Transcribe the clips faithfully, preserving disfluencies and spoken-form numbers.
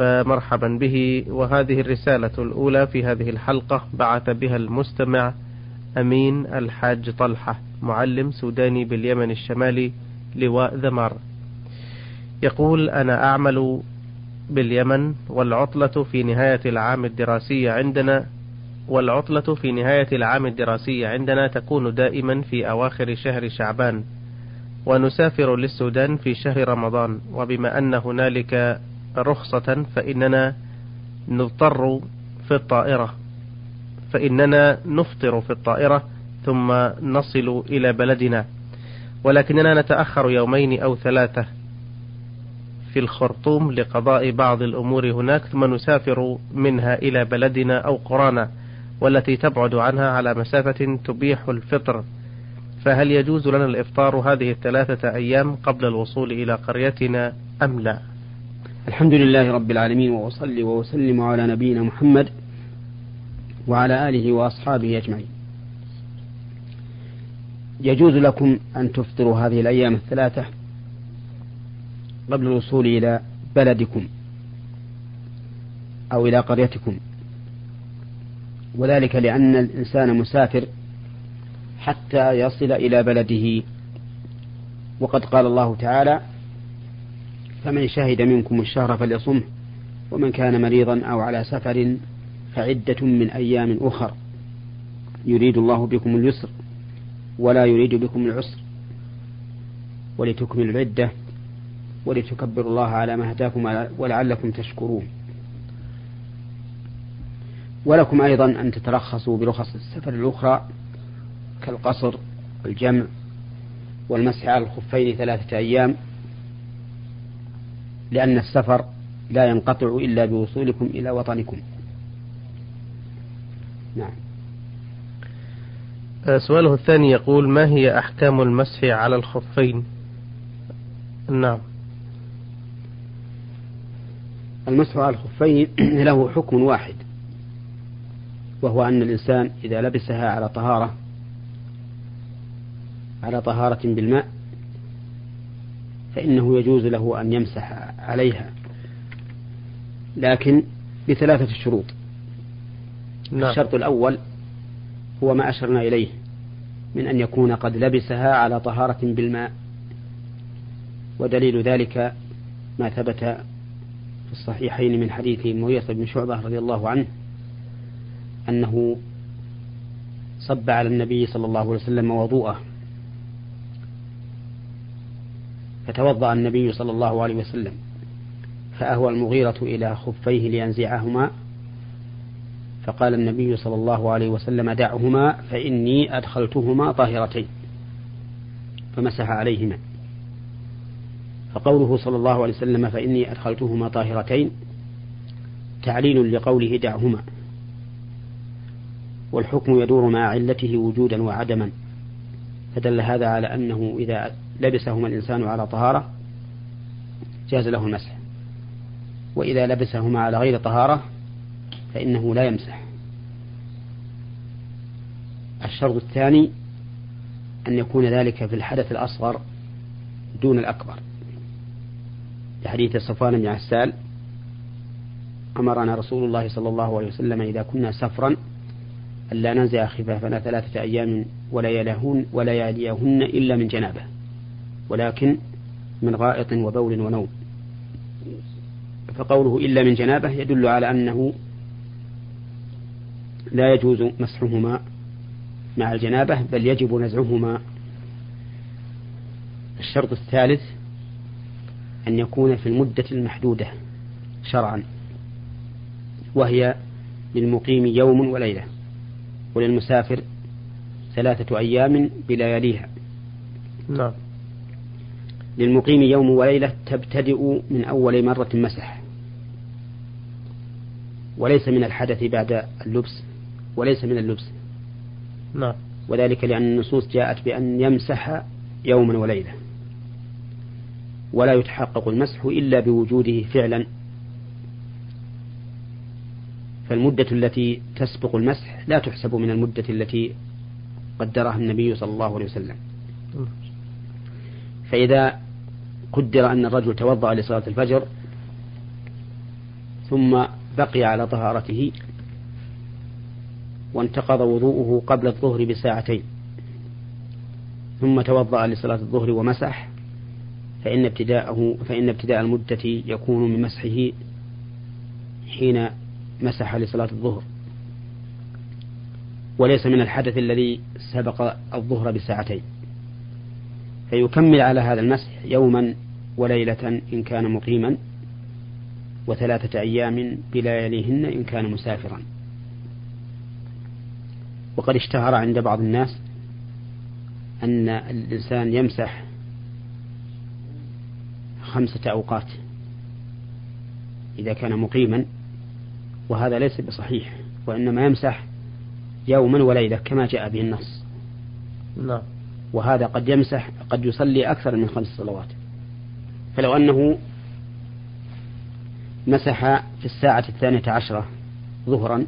فمرحبا به. وهذه الرسالة الأولى في هذه الحلقة بعث بها المستمع أمين الحاج طلحة، معلم سوداني باليمن الشمالي، لواء ذمار. يقول: أنا أعمل باليمن، والعطلة في نهاية العام الدراسي عندنا والعطلة في نهاية العام الدراسي عندنا تكون دائما في أواخر شهر شعبان، ونسافر للسودان في شهر رمضان، وبما أن هنالك رخصة فإننا نضطر في الطائرة فإننا نفطر في الطائرة ثم نصل إلى بلدنا، ولكننا نتأخر يومين أو ثلاثة في الخرطوم لقضاء بعض الأمور هناك، ثم نسافر منها إلى بلدنا أو قرانا، والتي تبعد عنها على مسافة تبيح الفطر. فهل يجوز لنا الإفطار هذه الثلاثة أيام قبل الوصول إلى قريتنا أم لا؟ الحمد لله رب العالمين، وأصلي وأسلم على نبينا محمد وعلى آله وأصحابه أجمعين. يجوز لكم أن تفطروا هذه الأيام الثلاثة قبل الوصول إلى بلدكم أو إلى قريتكم، وذلك لأن الإنسان مسافر حتى يصل إلى بلده، وقد قال الله تعالى: فمن شهد منكم الشهر فليصمه، ومن كان مريضا أو على سفر فعدة من أيام أخر، يريد الله بكم اليسر ولا يريد بكم العسر، ولتكملوا العدة ولتكبروا الله على ما هداكم ولعلكم تشكرون. ولكم أيضا أن تترخصوا برخص السفر الأخرى كالقصر والجمع والمسح على الخفين ثلاثة أيام، لأن السفر لا ينقطع إلا بوصولكم إلى وطنكم. نعم. سؤاله الثاني يقول: ما هي أحكام المسح على الخفين؟ نعم. المسح على الخفين له حكم واحد، وهو أن الإنسان إذا لبسها على طهارة على طهارة بالماء فإنه يجوز له أن يمسح عليها، لكن بثلاثة شروط. نعم. الشرط الأول هو ما أشرنا إليه من أن يكون قد لبسها على طهارة بالماء، ودليل ذلك ما ثبت في الصحيحين من حديث مغيرة بن شعبة رضي الله عنه أنه صب على النبي صلى الله عليه وسلم وضوءه، فتوضأ النبي صلى الله عليه وسلم، فأهوى المغيرة إلى خفيه لينزعهما، فقال النبي صلى الله عليه وسلم: دعهما فإني أدخلتهما طاهرتين، فمسح عليهما. فقوله صلى الله عليه وسلم فإني أدخلتهما طاهرتين تعليل لقوله دعهما، والحكم يدور مع علته وجودا وعدما، فدل هذا على أنه إذا لبسهما الإنسان على طهارة جاز له المسح، وإذا لبسهما على غير طهارة فإنه لا يمسح. الشرط الثاني أن يكون ذلك في الحدث الأصغر دون الأكبر، لحديث صفوان بن عسال: أمرنا رسول الله صلى الله عليه وسلم إذا كنا سفرا ألا ننزع خفافنا ثلاثة أيام ولياليهن ولياليهن إلا من جنابه، ولكن من غائط وبول ونوم. فقوله إلا من جنابه يدل على أنه لا يجوز مسحهما مع الجنابة، بل يجب نزعهما. الشرط الثالث أن يكون في المدة المحدودة شرعا، وهي للمقيم يوم وليلة، وللمسافر ثلاثة أيام بلياليها. نعم. للمقيم يوم وليلة تبتدئ من أول مرة مسح، وليس من الحدث بعد اللبس، وليس من اللبس. نعم. وذلك لأن النصوص جاءت بأن يمسح يوما وليلة، ولا يتحقق المسح إلا بوجوده فعلا، فالمدة التي تسبق المسح لا تحسب من المدة التي قدرها النبي صلى الله عليه وسلم. فإذا قدر أن الرجل توضأ لصلاة الفجر ثم بقي على طهارته وانتقض وضوءه قبل الظهر بساعتين ثم توضأ لصلاة الظهر ومسح فإن ابتداءه فإن ابتداء المدة يكون من مسحه حين مسح لصلاة الظهر، وليس من الحدث الذي سبق الظهر بساعتين، فيكمل على هذا المسح يوما وليلة إن كان مقيما، وثلاثة أيام بلياليهن إن كان مسافرا. وقد اشتهر عند بعض الناس أن الإنسان يمسح خمسة أوقات إذا كان مقيما، وهذا ليس بصحيح، وإنما يمسح يوما وليلة كما جاء به النص. نعم. وهذا قد يمسح قد يصلي أكثر من خمس صلوات، فلو أنه مسح في الساعة الثانية عشرة ظهرا،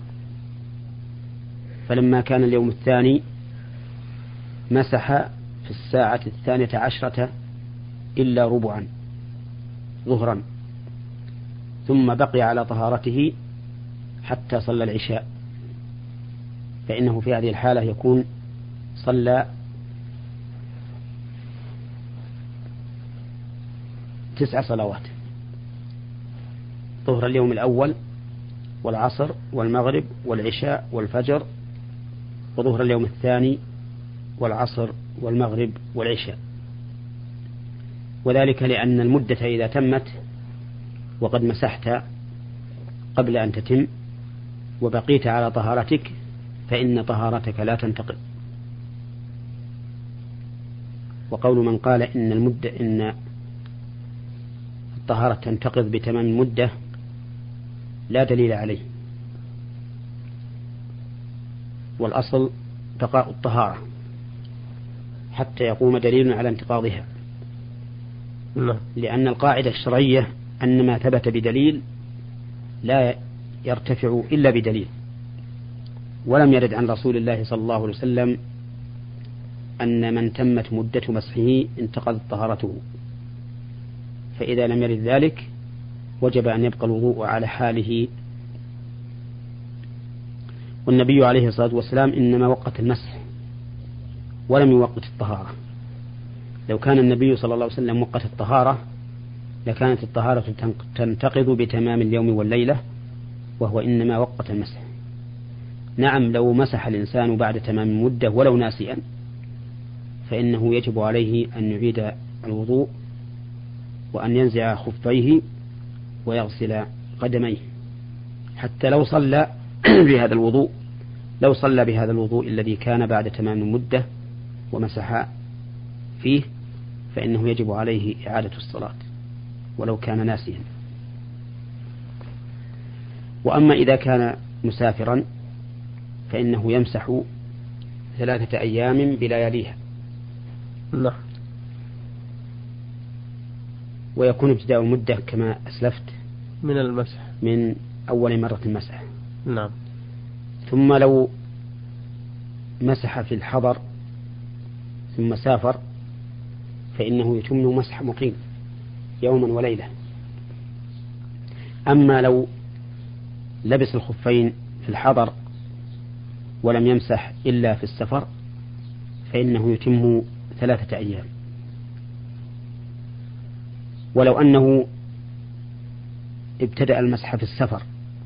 فلما كان اليوم الثاني مسح في الساعة الثانية عشرة إلا ربعا ظهرا، ثم بقي على طهارته حتى صلى العشاء، فإنه في هذه الحالة يكون صلى تسع صلوات: ظهر اليوم الأول والعصر والمغرب والعشاء والفجر، وظهر اليوم الثاني والعصر والمغرب والعشاء. وذلك لأن المدة إذا تمت وقد مسحت قبل أن تتم وبقيت على طهارتك فإن طهارتك لا تنتقض. وقول من قال إن المدة إن الطهارة تنتقض بتمام المدة لا دليل عليه، والأصل بقاء الطهارة حتى يقوم دليل على انتقاضها. لا. لأن القاعدة الشرعية أن ما ثبت بدليل لا يرتفع إلا بدليل، ولم يرد عن رسول الله صلى الله عليه وسلم أن من تمت مدة مسحه انتقضت طهارته، فإذا لم يرد ذلك وجب أن يبقى الوضوء على حاله. والنبي عليه الصلاة والسلام إنما وقت المسح ولم يوقت الطهارة. لو كان النبي صلى الله عليه وسلم وقت الطهارة لكانت الطهارة تنتقض بتمام اليوم والليلة، وهو إنما وقت المسح. نعم، لو مسح الإنسان بعد تمام المدة ولو ناسيا فإنه يجب عليه أن يعيد الوضوء وأن ينزع خفيه ويغسل قدميه، حتى لو صلى بهذا الوضوء لو صلى بهذا الوضوء الذي كان بعد تمام المدة ومسح فيه فإنه يجب عليه إعادة الصلاة ولو كان ناسيا. وأما إذا كان مسافرا فإنه يمسح ثلاثة أيام بلياليها. نعم. ويكون ابتداء المدة كما أسلفت من المسح من أول مرة المسح. نعم. ثم لو مسح في الحضر ثم سافر فإنه يتم مسح مقيم يوما وليلة. أما لو لبس الخفين في الحضر ولم يمسح إلا في السفر فإنه يتم ثلاثة أيام. ولو أنه ابتدأ المسح في السفر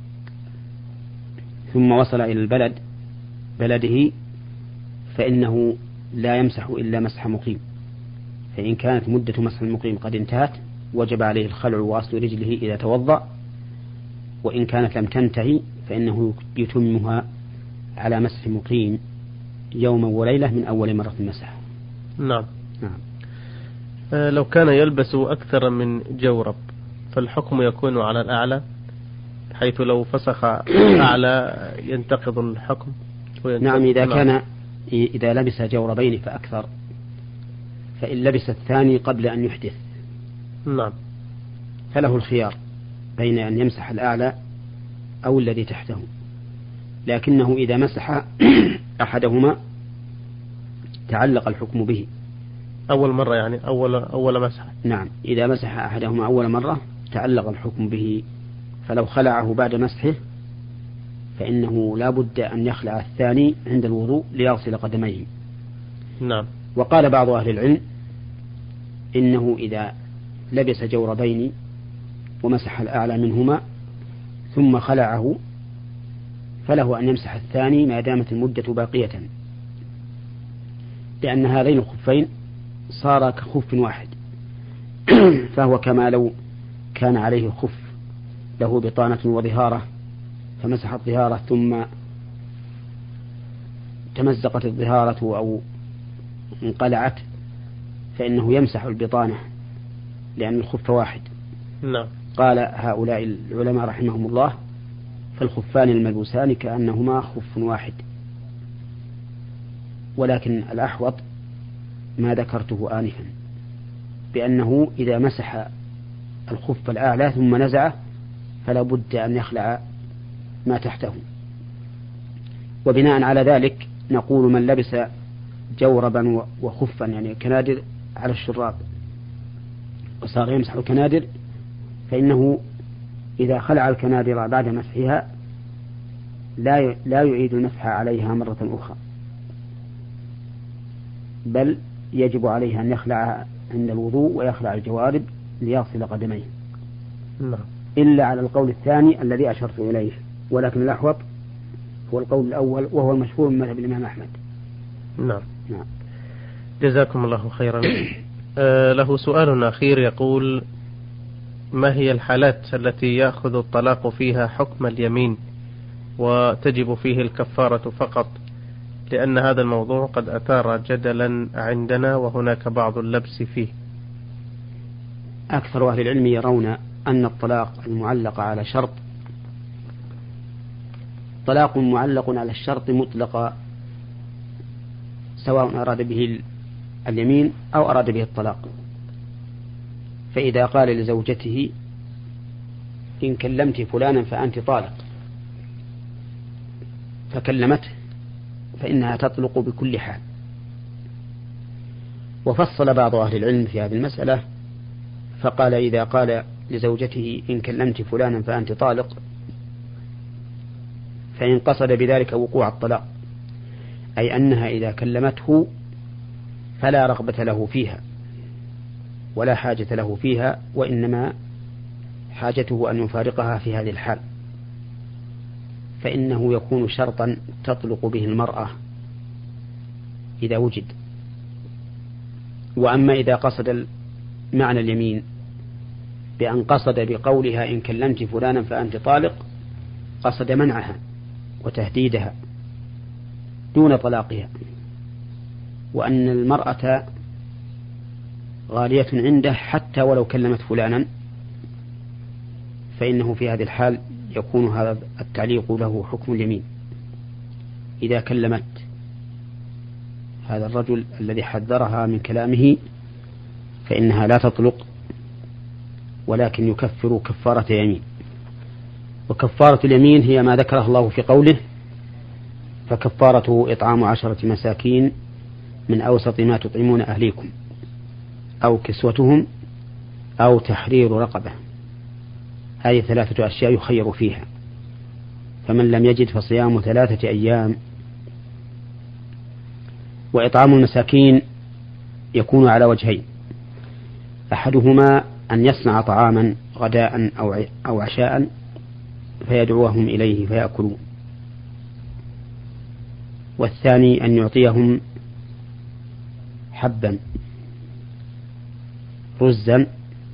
ثم وصل إلى البلد بلده فإنه لا يمسح إلا مسح مقيم، فإن كانت مدة مسح المقيم قد انتهت وجب عليه الخلع وأصل رجله إذا توضأ، وإن كانت لم تنتهي فإنه يتمها على مسح مقيم يوما وليلة من أول مرة مسح. نعم. نعم. آه لو كان يلبس أكثر من جورب فالحكم يكون على الأعلى، حيث لو فسخ أعلى ينتقض الحكم. نعم. إذا كان إذا لبس جوربين فأكثر فإن لبس الثاني قبل أن يحدث نعم فله الخيار بين أن يمسح الأعلى أو الذي تحته، لكنه إذا مسح أحدهما تعلق الحكم به أول مرة، يعني أول أول مسح. نعم، إذا مسح أحدهما أول مرة تعلق الحكم به فلو خلعه بعد مسحه فإنه لا بد أن يخلع الثاني عند الوضوء ليغسل قدميه. نعم. وقال بعض أهل العلم إنه إذا لبس جوربين ومسح الأعلى منهما ثم خلعه فله أن يمسح الثاني ما دامت المدة باقية، لأن هذين الخفين صار كخف واحد فهو كما لو كان عليه خف له بطانة وظهارة فمسح الظهارة ثم تمزقت الظهارة أو انقلعت فإنه يمسح البطانة لأن الخف واحد. نعم. قال هؤلاء العلماء رحمهم الله فالخفان الملبوسان كأنهما خف واحد، ولكن الأحوط ما ذكرته آنفا بأنه إذا مسح الخف الأعلى ثم نزعه فلا بد أن يخلع ما تحته. وبناء على ذلك نقول من لبس جوربا وخفا يعني كنادر على الشراب وصار يمسح الكنادر فإنه إذا خلع الكنادر بعد مسحها لا لا يعيد المسح عليها مرة أخرى، بل يجب عليه أن يخلع عند الوضوء ويخلع الجوارب ليغسل قدميه. نعم. إلا على القول الثاني الذي أشرت إليه، ولكن الأحوط هو القول الأول وهو المشهور من مذهب الإمام أحمد. نعم. نعم. جزاكم الله خيرا. آه له سؤال أخير يقول: ما هي الحالات التي يأخذ الطلاق فيها حكم اليمين وتجب فيه الكفارة فقط؟ لأن هذا الموضوع قد أثار جدلا عندنا وهناك بعض اللبس فيه. أكثر أهل العلم يرون أن الطلاق المعلق على شرط طلاق معلق على الشرط مطلقا، سواء أراد به اليمين أو أراد به الطلاق. فإذا قال لزوجته إن كلمت فلانا فأنت طالق فكلمته فإنها تطلق بكل حال. وفصل بعض أهل العلم في هذه المسألة فقال إذا قال لزوجته إن كلمت فلانا فأنت طالق فإن قصد بذلك وقوع الطلاق، أي أنها إذا كلمته فلا رغبة له فيها ولا حاجة له فيها، وإنما حاجته أن يفارقها في هذه الحال، فإنه يكون شرطا تطلق به المرأة إذا وجد. وأما إذا قصد معنى اليمين بأن قصد بقولها إن كلمت فلانا فأنت طالق قصد منعها وتهديدها دون طلاقها، وأن المرأة غالية عنده حتى ولو كلمت فلانا، فإنه في هذه الحال يكون هذا التعليق له حكم اليمين. إذا كلمت هذا الرجل الذي حذرها من كلامه فإنها لا تطلق، ولكن يكفر كفارة يمين. وكفارة اليمين هي ما ذكره الله في قوله فكفارته إطعام عشرة مساكين من أوسط ما تطعمون أهليكم أو كسوتهم أو تحرير رقبة. هذه ثلاثة أشياء يخير فيها، فمن لم يجد فصيام ثلاثة أيام. وإطعام المساكين يكون على وجهين: أحدهما أن يصنع طعاما غداء أو عشاء فيدعوهم إليه فيأكلون، والثاني أن يعطيهم حبا رزا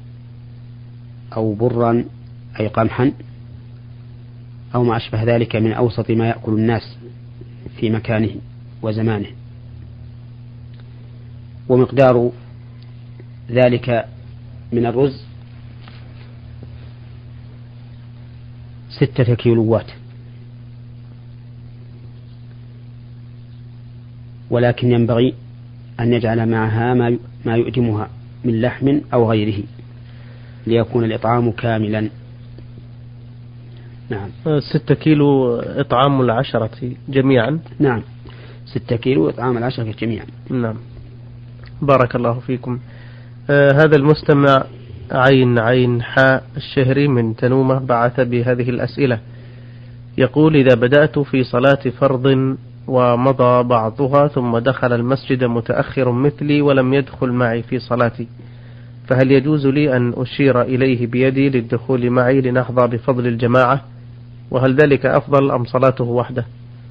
أو برا أي قمحا أو ما أشبه ذلك من أوسط ما يأكل الناس في مكانه وزمانه. ومقدار ذلك من الرز ستة كيلوات، ولكن ينبغي أن يجعل معها ما يؤدمها من لحم أو غيره ليكون الإطعام كاملا. نعم. ستة كيلو إطعام العشرة جميعا. نعم، ستة كيلو إطعام العشرة جميعا. نعم. بارك الله فيكم. آه هذا المستمع عين عين حاء الشهري من تنومة بعث بهذه الأسئلة. يقول: إذا بدأت في صلاة فرض ومضى بعضها ثم دخل المسجد متأخر مثلي ولم يدخل معي في صلاتي، فهل يجوز لي أن أشير إليه بيدي للدخول معي لنحظى بفضل الجماعة؟ وهل ذلك أفضل أم صلاته وحده؟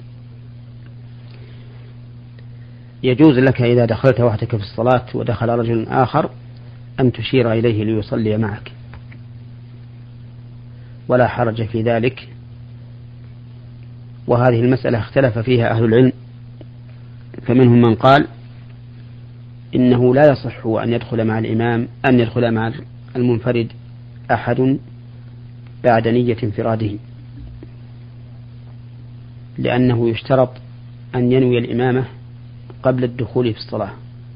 يجوز لك إذا دخلت وحدك في الصلاة ودخل رجل آخر أن تشير إليه ليصلي معك، ولا حرج في ذلك. وهذه المسألة اختلف فيها أهل العلم، فمنهم من قال إنه لا يصح أن يدخل مع الإمام أن يدخل مع المنفرد أحد بعد نية انفراده، لأنه يشترط أن ينوي الإمامة قبل الدخول في الصلاة.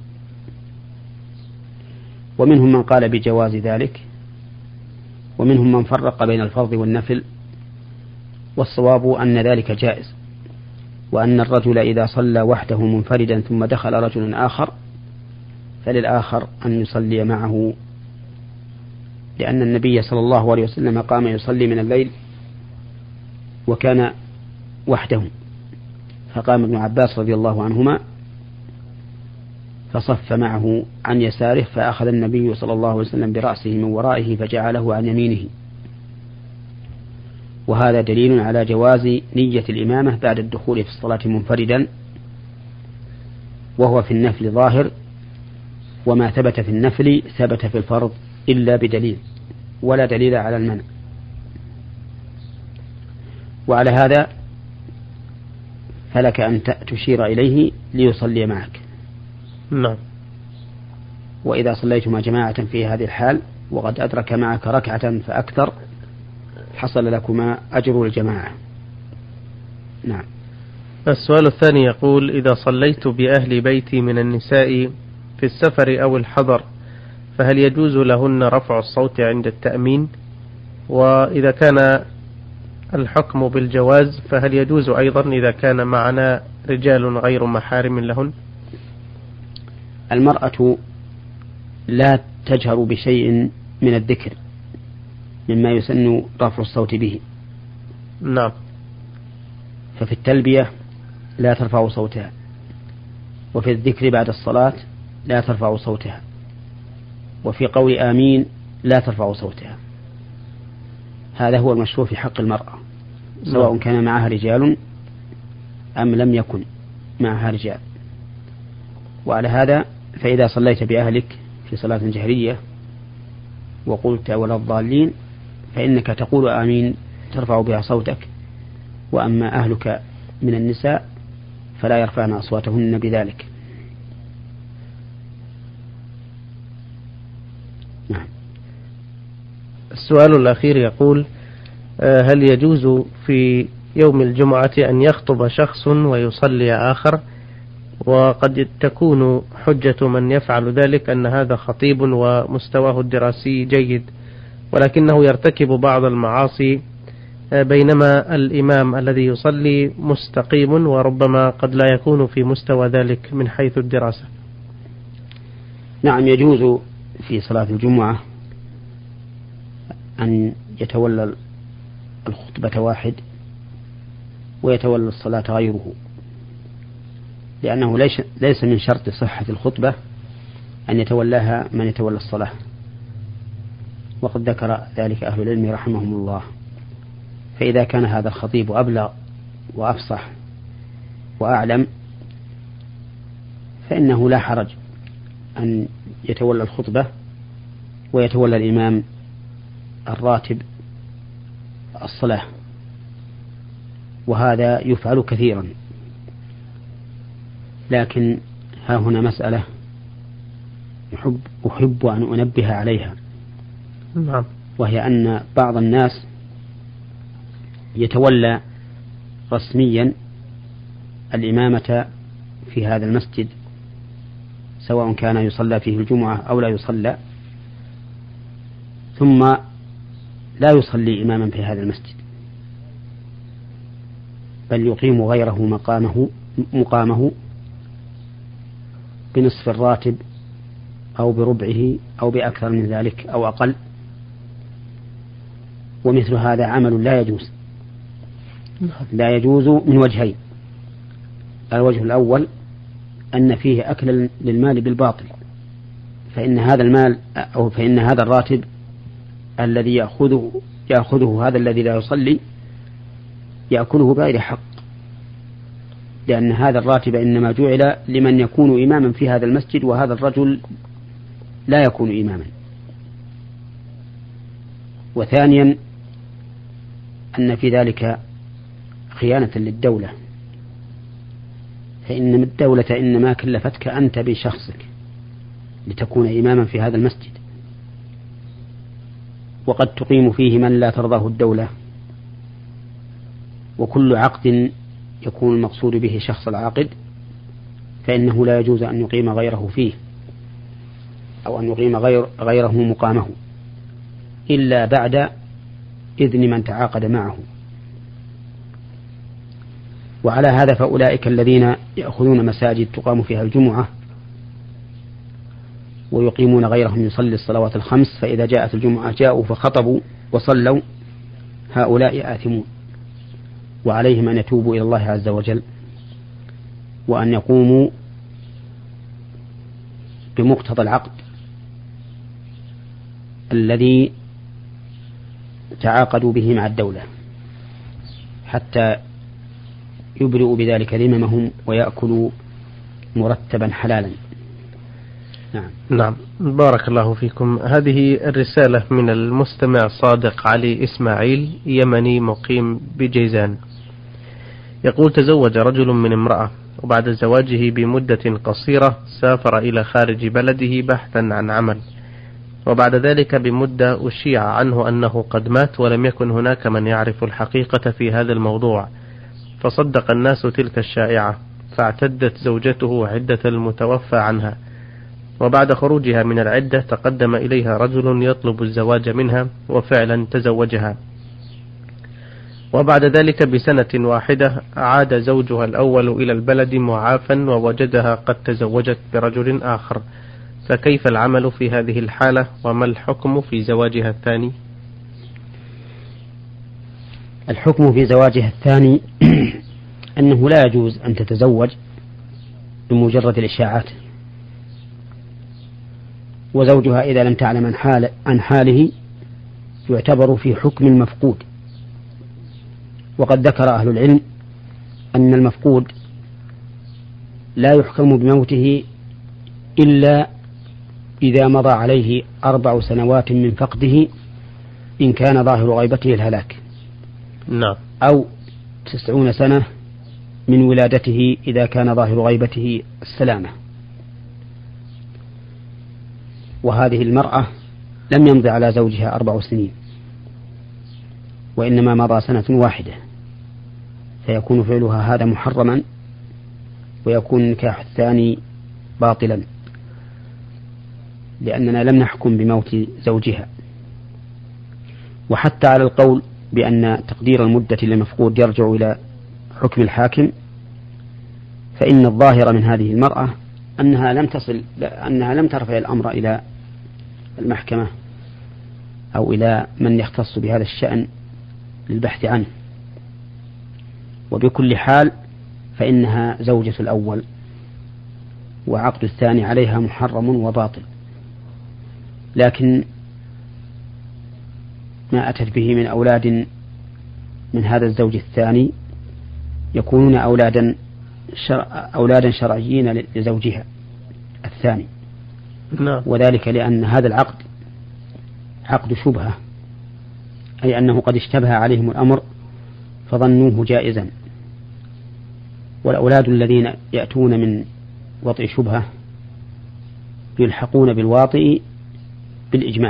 ومنهم من قال بجواز ذلك، ومنهم من فرق بين الفرض والنفل، والصواب أن ذلك جائز، وأن الرجل إذا صلى وحده منفردا ثم دخل رجل آخر فللآخر أن يصلي معه، لأن النبي صلى الله عليه وسلم قام يصلي من الليل وكان وحده، فقام ابن عباس رضي الله عنهما فصف معه عن يساره، فأخذ النبي صلى الله عليه وسلم برأسه من ورائه فجعله عن يمينه. وهذا دليل على جواز نية الإمامة بعد الدخول في الصلاة منفردا، وهو في النفل ظاهر، وما ثبت في النفل ثبت في الفرض إلا بدليل، ولا دليل على المنع. وعلى هذا فلك أن تشير إليه ليصلي معك. نعم. وإذا صليتما جماعة في هذه الحال وقد أدرك معك ركعة فأكثر حصل لكما أجر الجماعة. نعم. السؤال الثاني يقول: إذا صليت بأهل بيتي من النساء في السفر أو الحضر فهل يجوز لهن رفع الصوت عند التأمين؟ وإذا كان الحكم بالجواز فهل يجوز أيضا إذا كان معنا رجال غير محارم لهن؟ المرأة لا تجهر بشيء من الذكر مما يسن رفع الصوت به. نعم. ففي التلبية لا ترفع صوتها، وفي الذكر بعد الصلاة لا ترفع صوتها، وفي قول آمين لا ترفع صوتها. هذا هو المشروع في حق المرأة، سواء كان معها رجال أم لم يكن معها رجال. وعلى هذا فإذا صليت بأهلك في صلاة جهرية وقلت ولا الضالين فإنك تقول آمين ترفع بها صوتك، وأما أهلك من النساء فلا يرفعن أصواتهن بذلك. نعم. السؤال الأخير يقول: هل يجوز في يوم الجمعة أن يخطب شخص ويصلي آخر؟ وقد تكون حجة من يفعل ذلك أن هذا خطيب ومستواه الدراسي جيد، ولكنه يرتكب بعض المعاصي، بينما الإمام الذي يصلي مستقيم وربما قد لا يكون في مستوى ذلك من حيث الدراسة. نعم، يجوز في صلاة الجمعة أن يتولى الخطبة واحد ويتولى الصلاة غيره، لأنه ليس من شرط صحة الخطبة أن يتولاها من يتولى الصلاة، وقد ذكر ذلك أهل العلم رحمهم الله. فإذا كان هذا الخطيب أبلغ وأفصح وأعلم فإنه لا حرج أن يتولى الخطبة ويتولى الإمام الراتب الصلاة، وهذا يفعل كثيرا. لكن ها هنا مسألة أحب, أحب أن أنبه عليها، نعم. وهي أن بعض الناس يتولى رسميا الإمامة في هذا المسجد، سواء كان يصلى فيه الجمعة أو لا يصلى، ثم لا يصلي إماما في هذا المسجد، بل يقيم غيره مقامه مقامه بنصف الراتب أو بربعه أو بأكثر من ذلك أو أقل، ومثل هذا عمل لا يجوز لا يجوز من وجهين. الوجه الأول أن فيه أكل للمال بالباطل، فإن هذا المال أو فإن هذا الراتب الذي يأخذه يأخذه هذا الذي لا يصلي يأكله بغير حق، لأن هذا الراتب إنما جعل لمن يكون إماما في هذا المسجد، وهذا الرجل لا يكون إماما. وثانيا أن في ذلك خيانة للدولة، فإن الدولة إنما كلفتك أنت بشخصك لتكون إماما في هذا المسجد، وقد تقيم فيه من لا ترضاه الدولة، وكل عقد يكون المقصود به شخص العاقد فإنه لا يجوز أن يقيم غيره فيه أو أن يقيم غير غيره مقامه إلا بعد إذن من تعاقد معه. وعلى هذا فأولئك الذين يأخذون مساجد تقام فيها الجمعة ويقيمون غيرهم يصلي الصلوات الخمس، فإذا جاءت الجمعة جاءوا فخطبوا وصلوا، هؤلاء آثمون، وعليهم أن يتوبوا إلى الله عز وجل وأن يقوموا بمقتضى العقد الذي تعاقدوا به مع الدولة حتى يبرئوا بذلك ذممهم ويأكلوا مرتبا حلالا. نعم. نعم، بارك الله فيكم. هذه الرسالة من المستمع صادق علي إسماعيل، يمني مقيم بجيزان، يقول: تزوج رجل من امرأة، وبعد زواجه بمدة قصيرة سافر إلى خارج بلده بحثا عن عمل، وبعد ذلك بمدة أشيع عنه أنه قد مات ولم يكن هناك من يعرف الحقيقة في هذا الموضوع، فصدق الناس تلك الشائعة، فاعتدت زوجته عدة المتوفى عنها، وبعد خروجها من العدة تقدم إليها رجل يطلب الزواج منها، وفعلا تزوجها، وبعد ذلك بسنة واحدة عاد زوجها الأول إلى البلد معافا ووجدها قد تزوجت برجل آخر، فكيف العمل في هذه الحالة، وما الحكم في زواجها الثاني؟ الحكم في زواجها الثاني أنه لا يجوز أن تتزوج بمجرد الإشاعات، وزوجها إذا لم تعلم عن, حال عن حاله يعتبر في حكم المفقود. وقد ذكر أهل العلم أن المفقود لا يحكم بموته إلا إذا مضى عليه أربع سنوات من فقده إن كان ظاهر غيبته الهلاك، نعم، أو تسعون سنة من ولادته إذا كان ظاهر غيبته السلامة. وهذه المرأة لم يمضي على زوجها أربع سنين، وإنما مضى سنة واحدة، فيكون فعلها هذا محرما، ويكون النكاح الثاني باطلا، لأننا لم نحكم بموت زوجها. وحتى على القول بأن تقدير المدة للمفقود يرجع إلى حكم الحاكم، فإن الظاهر من هذه المرأة أنها لم تصل أنها لم ترفع الأمر إلى المحكمة أو إلى من يختص بهذا الشأن للبحث عنه، وبكل حال فإنها زوجة الأول، وعقد الثاني عليها محرم وباطل. لكن ما أتت به من أولاد من هذا الزوج الثاني يكونون أولادا شرع أولادا شرعيين لزوجها الثاني، نعم. وذلك لأن هذا العقد عقد شبهة، أي أنه قد اشتبه عليهم الأمر فظنوه جائزا، والأولاد الذين يأتون من وطئ شبهة يلحقون بالواطئ بالإجماع.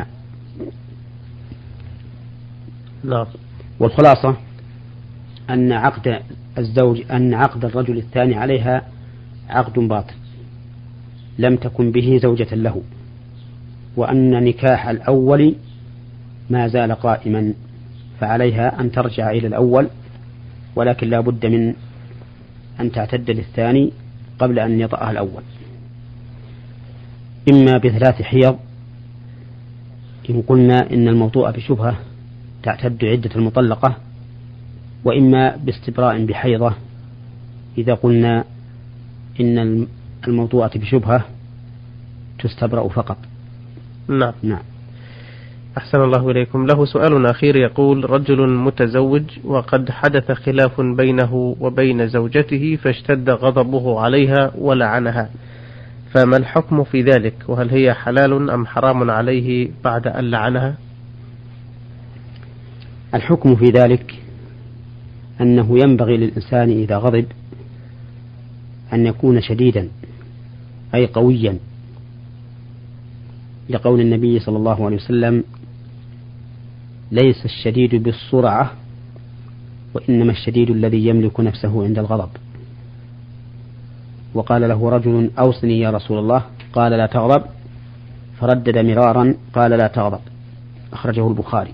نعم. والخلاصة أن عقد الزوج أن عقد الرجل الثاني عليها عقد باطل لم تكن به زوجة له، وأن نكاح الأول ما زال قائما، فعليها أن ترجع إلى الأول، ولكن لا بد من أن تعتد للثاني قبل أن يطأها الأول. إما بثلاث حيض إن قلنا إن الموطوء بشبهة تعتد عدة المطلقة، وإما باستبراء بحيضة إذا قلنا إن الموطوءة بشبهة تستبرأ فقط. نعم. نعم. أحسن الله إليكم. له سؤال أخير يقول: رجل متزوج وقد حدث خلاف بينه وبين زوجته فاشتد غضبه عليها ولعنها، فما الحكم في ذلك؟ وهل هي حلال أم حرام عليه بعد أن لعنها؟ الحكم في ذلك أنه ينبغي للإنسان إذا غضب أن يكون شديدا أي قويا، لقول النبي صلى الله عليه وسلم: ليس الشديد بالسرعة وإنما الشديد الذي يملك نفسه عند الغضب. وقال له رجل: أوصني يا رسول الله، قال: لا تغضب، فردد مرارا قال: لا تغضب، أخرجه البخاري.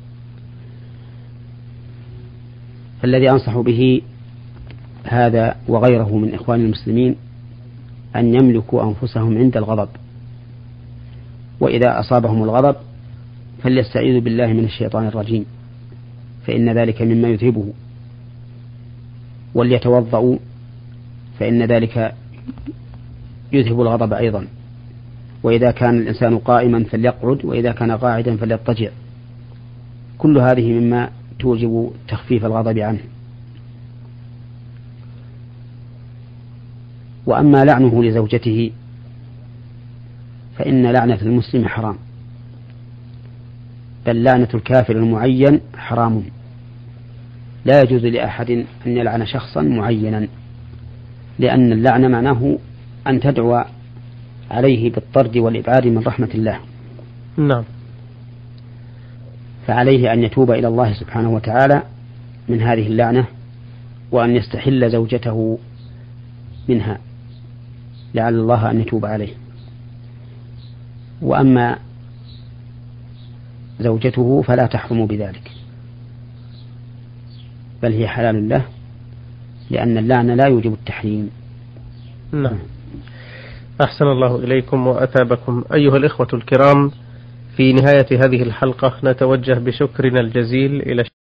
فالذي أنصح به هذا وغيره من إخوان المسلمين أن يملكوا أنفسهم عند الغضب، وإذا أصابهم الغضب فليستعيذوا بالله من الشيطان الرجيم، فإن ذلك مما يذهبه، وليتوضأوا فإن ذلك يذهب الغضب أيضا، وإذا كان الإنسان قائما فليقعد، وإذا كان قاعدا فليضطجع، كل هذه مما توجب تخفيف الغضب عنه. وأما لعنه لزوجته فإن لعنة المسلم حرام، بل لعنة الكافر المعين حرام، لا يجوز لأحد أن يلعن شخصا معينا، لأن اللعن معناه أن تدعو عليه بالطرد والإبعاد من رحمة الله. نعم. فعليه أن يتوب إلى الله سبحانه وتعالى من هذه اللعنة، وأن يستحل زوجته منها لعل الله أن يتوب عليه. وأما زوجته فلا تحرم بذلك، بل هي حلال له، لأن اللعن لا يوجب التحريم. نعم. أحسن الله إليكم وأثابكم. أيها الإخوة الكرام، في نهاية هذه الحلقة نتوجه بشكرنا الجزيل إلى